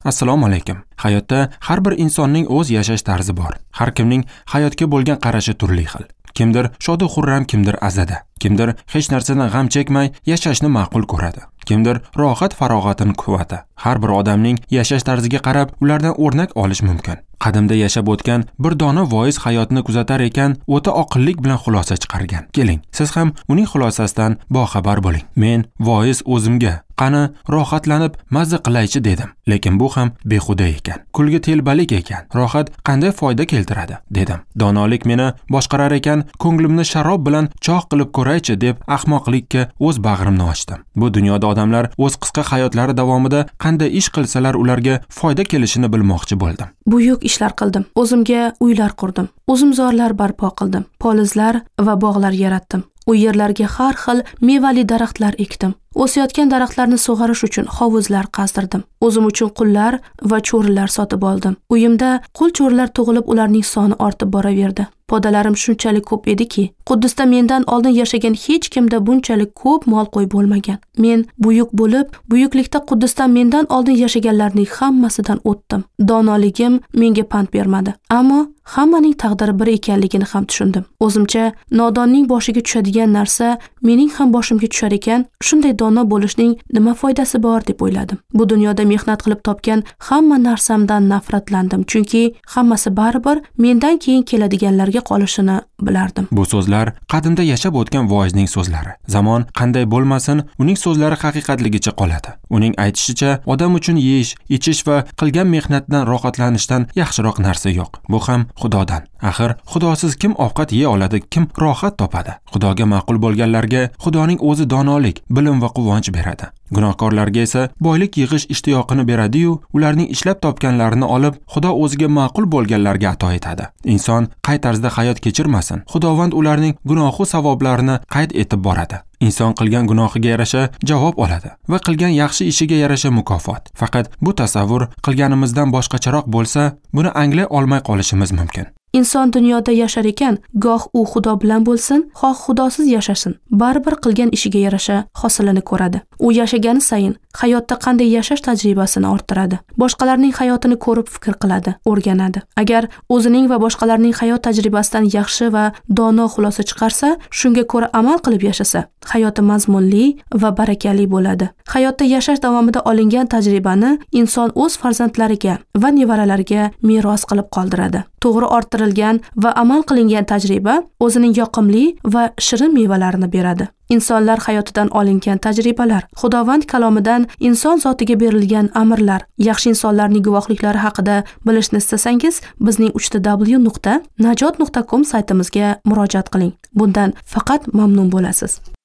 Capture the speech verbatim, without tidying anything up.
Assalomu alaykum. Hayotda har bir insonning o'z yashash tarzi bor. Har kimning hayotga bo'lgan qarashi turli xil. Kimdir shodi xurram, kimdir azada. Kimdir hech narsadan g'am chekmay yashashni ma'qul ko'radi. Kimdir rohat farog'atini quvvati. Har bir odamning yashash tarziga qarab ulardan o'rnak olish mumkin. Qadimda yashab o'tgan bir dona voiz hayotni kuzatar ekan, o'ta oqillik bilan xulosa chiqargan. Keling, siz ham uning xulosasidan boxabar bo'ling. Men voiz o'zimga qani rohatlanib mazza qilaychi dedim. Lekin bu ham behuda ekan. Kulgi telbalik ekan. Rohat qanday foyda keltiradi dedim. Donolik meni boshqarar ekan, ko'nglimni sharob bilan choq qilib ko'raychi deb ahmoqlikka o'z bag'rimni ochdim. Bu dunyoda odamlar o'z qisqa hayotlari davomida qanday ish qilsalar ularga foyda kelishini bilmoqchi bo'ldim. Buyuk ishlar qildim. O'zimga uylar qurdim. Uzumzorlar barpo qildim. Polizlar va bog'lar yaratdim. U yerlarga har xil mevali daraxtlar ekdim. O'sayotgan daraxtlarni sug'orish uchun hovuzlar qazdirdim. O'zim uchun qullar va cho'rilar sotib oldim. Uyimda qul-cho'rilar tug'ilib, ularning soni ortib boraverdi. Podalarim shunchalik ko'p ediki, Quddusda mendan oldin yashagan hech kimda bunchalik ko'p mol qo'y bo'lmagan. Men buyuk bo'lib, buyuklikda Quddusdan mendan oldin yashaganlarning hammasidan o'tdim. Donoligim menga pand bermadi, ammo hammaning taqdiri bir ekanligini ham tushundim. O'zimcha nodonning boshiga tushadigan narsa mening ham boshimga tushar ekan, shunday dono bo'lishning nima foydasi bor deb o'yladim. Bu dunyoda mehnat qilib topgan hamma narsamdan nafratlandim, chunki hammasi baribir mendan keyin keladiganlarga qolishini bilardim. Bu so'zlar qadimda yashab o'tgan voizning so'zlari. Zamon qanday bo'lmasin, uning so'zlari haqiqatligicha qoladi. Uning aytishicha, odam uchun yeyish, ichish va qilgan mehnatdan rohatlanishdan yaxshiroq narsa yo'q. Bu ham Xudodan. Axir Xudosiz kim ovqat yeya oladi, kim rohat topadi? Xudoga ma'qul bo'lganlarga Xudoning o'zi donolik, bilim va quvonch beradi. Gunohkorlarga esa boylik yig'ish ishtiyoqini beradi-yu, ularning ishlab topganlarini olib, Xudo o'ziga ma'qul bo'lganlarga ato etadi. Inson qay tarzda hayot kechirmasin, Xudovand ularning gunohi savoblarini qayd etib boradi. Inson qilgan gunohiga yarasha javob oladi va qilgan yaxshi ishiga yarasha mukofot. Faqat bu tasavvur qilganimizdan boshqacharoq bo'lsa, buni anglay olmay qolishimiz mumkin. Inson dunyoda yashar ekan, goh u Xudo bilan bo'lsin, xoh xudosiz yashasin, baribir qilgan ishiga yarasha hosilini ko'radi. U yashagani sayin hayotda qanday yashash tajribasini orttiradi. Boshqalarning hayotini ko'rib fikr qiladi, o'rganadi. Agar o'zining va boshqalarning hayot tajribasidan yaxshi va dono xulosa chiqarsa, shunga ko'ra amal qilib yashasa, hayoti mazmunli va barakali bo'ladi. Hayotda yashash davomida olingan tajribani inson o'z farzandlariga va nevaralariga meros qilib qoldiradi. To'g'ri orttirilgan va amal qilingan tajriba o'zining yoqimli va shirin mevalarini beradi. Insonlar hayotidan olingan tajribalar, Xudovand kalomidan inson zotiga berilgan amrlar, yaxshi insonlarning guvohliklari haqida bilishni istasangiz, bizning uch t w nuqta najot nuqta com saytimizga murojaat qiling. Bundan faqat mamnun bo'lasiz.